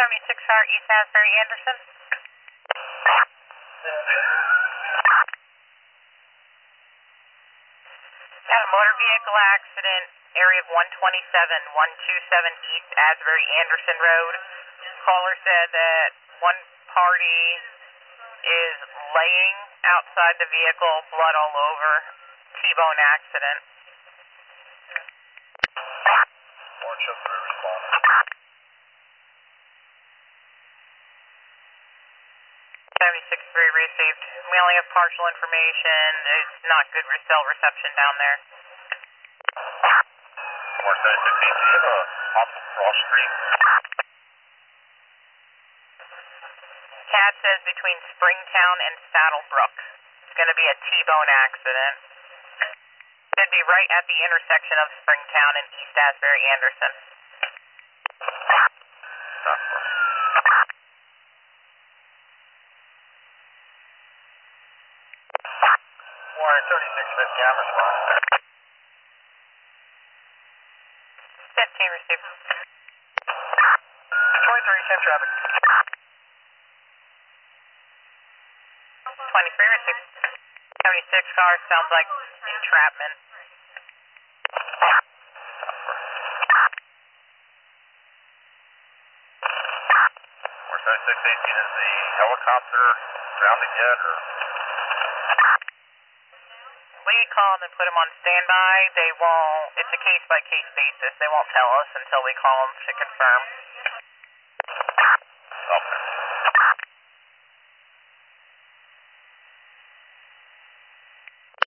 76 car, East Asbury, Anderson. Had a motor vehicle accident, area of 127 East Asbury, Anderson Road. Caller said that one party is laying outside the vehicle, blood all over, T-bone accident. Orange Hill 3 responding. 76-3 received. We only have partial information. It's not good cell reception down there. Orange 76, do you have a possible cross street? CAD says between Springtown and Saddlebrook. It's going to be a T-bone accident. Should be right at the intersection of Springtown and East Asbury Anderson. Warren 3650, I'm responding. 15 received. 23, same traffic. 23 received. 76 car sounds like entrapment. Warren 7618, is the helicopter grounded yet, or? We call them and put them on standby. They won't, it's a case-by-case basis. They won't tell us until we call them to confirm. Okay.